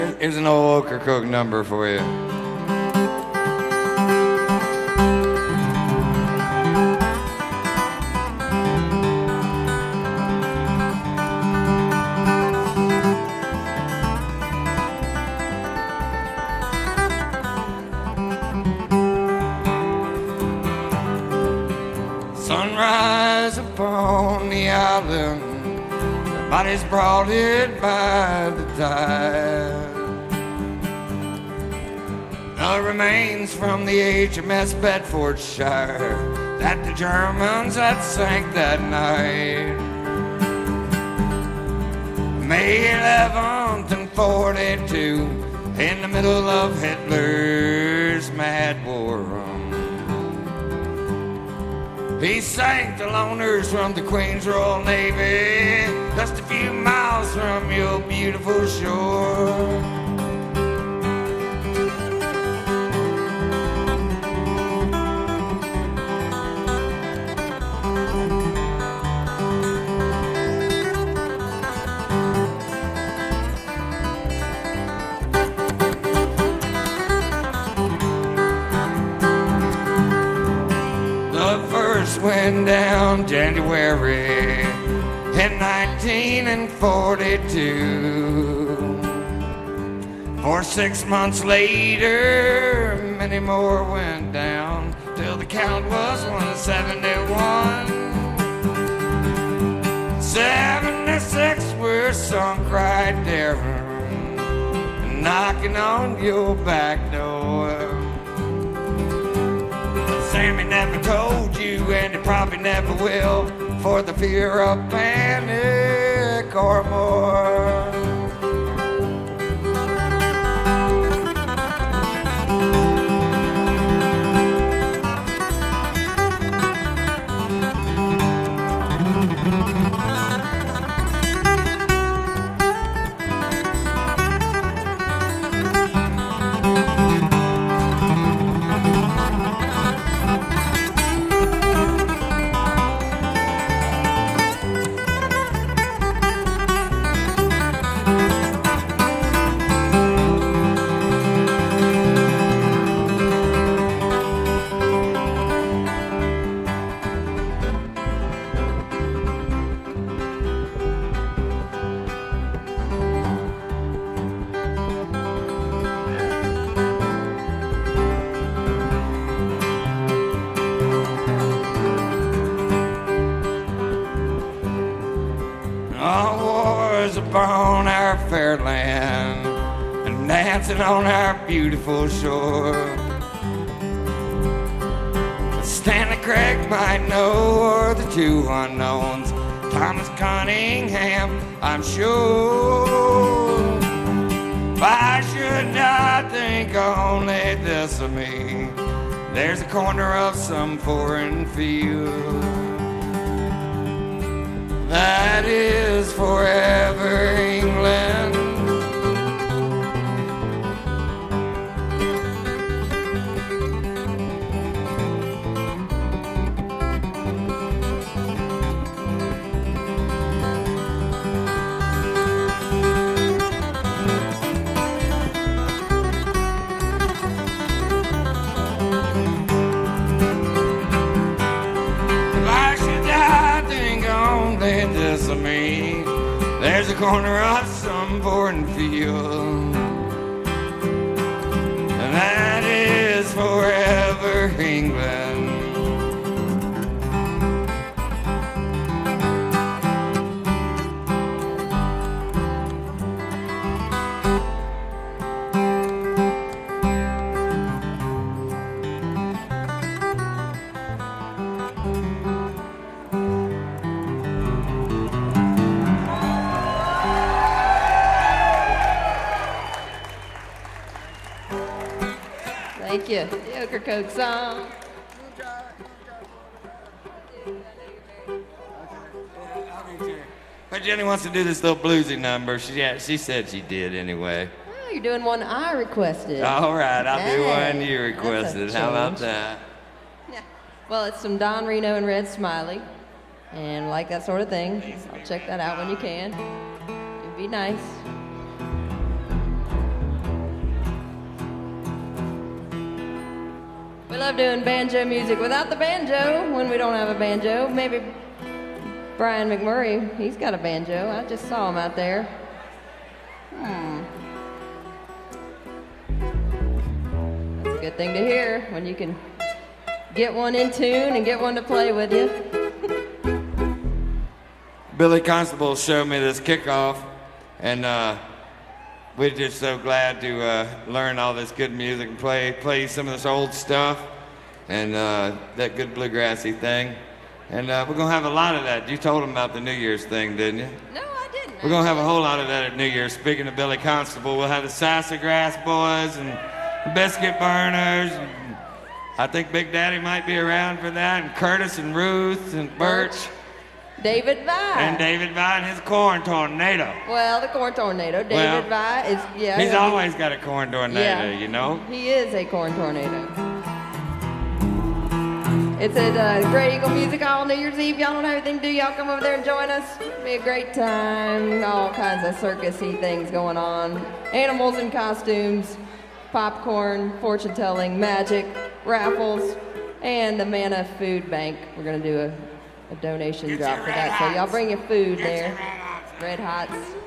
Here's an old Ocracoke number for you. Sunrise upon the island, the bodies brought in by the tide. The remains from the HMS Bedfordshire that the Germans had sank that night. May 11th and 42, in the middle of Hitler's mad war. He sank the loners from the Queen's Royal Navy, just a few miles from your beautiful shore. Went down January in 1942. For 6 months later, many more went down till the count was 171. 76 were sunk right there, knocking on your back door. Sammy never told you, and he probably never will, for the fear of panic or more. Upon our fair land and dancing on our beautiful shore. Stanley Craig might know, or the two unknowns, Thomas Cunningham, I'm sure. Why should I think only this of me? There's a corner of some foreign field that is forever England. Why should I think only this of me? There's a corner of some foreign field that is forever England. Thank you. The Ocracoke song. But Jenny wants to do this little bluesy number. She said she did anyway. Oh, you're doing one I requested. All right, I'll do Hey, one you requested. that's a How about change. that? Yeah. Well, it's some Don Reno and Red Smiley, and like that sort of thing. I'll check that out when you can. It'd be nice. love doing banjo music without the banjo when we don't have a banjo. Maybe Brian McMurray, he's got a banjo. I just saw him out there. That's a good thing to hear when you can get one in tune and get one to play with you. Billy Constable showed me this kickoff, and we're just so glad to learn all this good music and play some of this old stuff and that good bluegrassy thing. And we're going to have a lot of that. You told them about the New Year's thing, didn't you? No, I didn't. We're going to have a whole lot of that at New Year's. Speaking of Billy Constable, we'll have the Sassafras Boys and the Biscuit Burners. And I think Big Daddy might be around for that, and Curtis and Ruth and Birch. David Vai. And David Vai and his corn tornado. Well, the corn tornado. David Vai is, yeah. He's always got a corn tornado, you know? He is a corn tornado. It's at Great Eagle Music Hall New Year's Eve. Y'all don't have anything to do. Y'all come over there and join us. It'll be a great time. All kinds of circus-y things going on. Animals in costumes, popcorn, fortune-telling, magic, raffles, and the Manna Food Bank. We're going to do a donation drop for that. So y'all bring your food there. Red Hots.